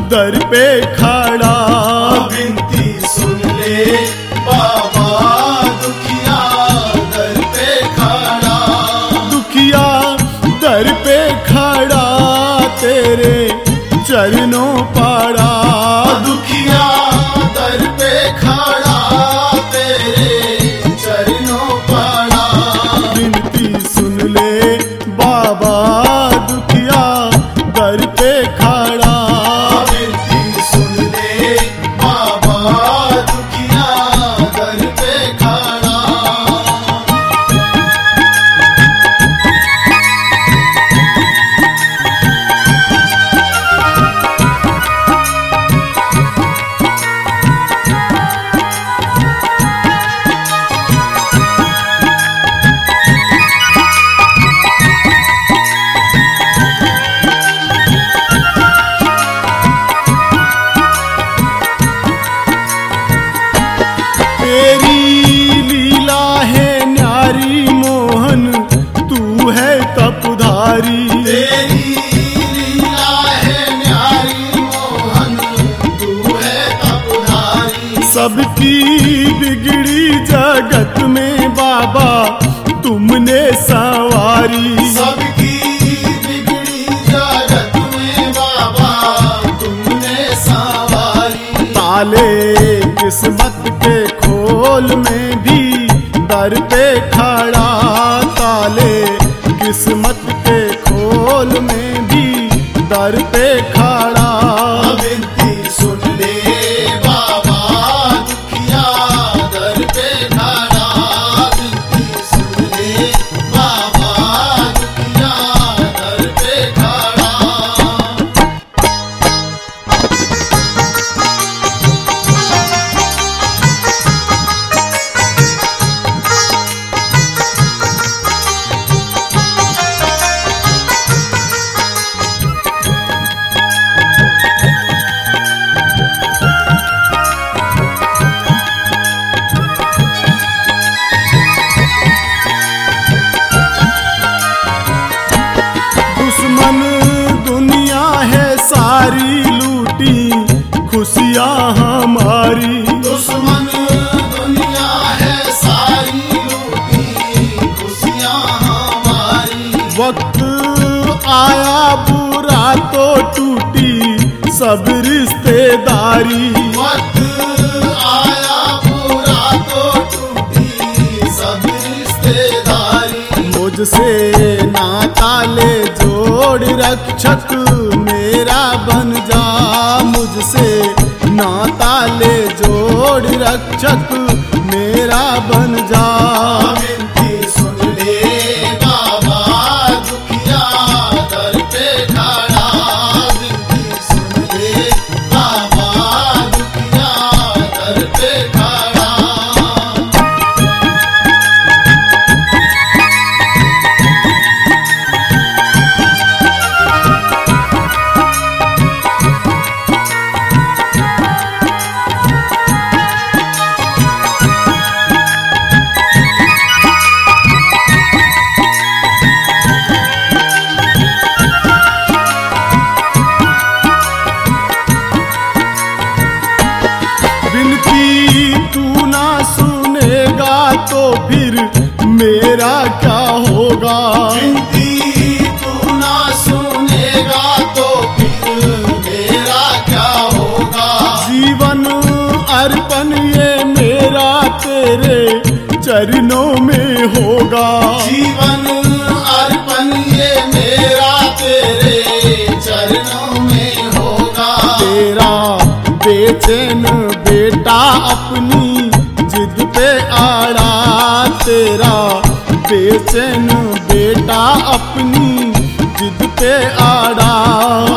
दर पे खड़ा। विनती सुन ले बाबा दुखिया दर पे खड़ा। दुखिया दर पे खड़ा तेरे चरणों पड़ा। दुखिया दर पे खड़ा तेरे चरणों पड़ा। विनती सुन ले बाबा दुखिया दर पे खड़ा। विनती सुन ले बाबा दुखिया दर पे खड़ा। तेरी लीला है न्यारी मोहन तू है तपधारी। तेरी लीला है न्यारी मोहन तू है तपधारी। सबकी बिगड़ी जगत में बाबा तुमने सवारी। सबकी बिगड़ी जगत में बाबा तुमने सवारी। ताले किस्मत के खोल में भी दर पे खड़ा। ताले किस्मत के खोल में भी दर पे खड़ा। विनती सुन ले बाबा दुखिया दर पे खड़ा। विनती सुन ले बाबा दुखिया दर पे खड़ा। दुश्मन दुनिया है सारी लूटी खुशियाँ हमारी। दुश्मन दुनिया है सारी लूटी खुशियाँ हमारी। वक्त आया बुरा तो टूटी सब रिश्तेदारी। वक्त आया बुरा तो टूटी सब रिश्तेदारी। मुझसे नाता ले जोड़ रक्षक मेरा बन जा। मुझसे नाता ले जोड़ रक्षक मेरा बन जा। विनती सुन ले बाबा दुखिया दर पे खड़ा। विनती सुन ले बाबा दुखिया दर पे खड़ा। विनती तू ना सुनेगा तो फिर मेरा क्या होगा। विनती तू ना सुनेगा तो फिर मेरा क्या होगा। जीवन अर्पण ये मेरा तेरे चरणों में होगा। जीवन अर्पण ये मेरा तेरे चरणों में होगा। तेरा बेचैन बेटा अपनी जिद पे आड़ा। तेरा बेचैन बेटा अपनी जिद पे आड़ा।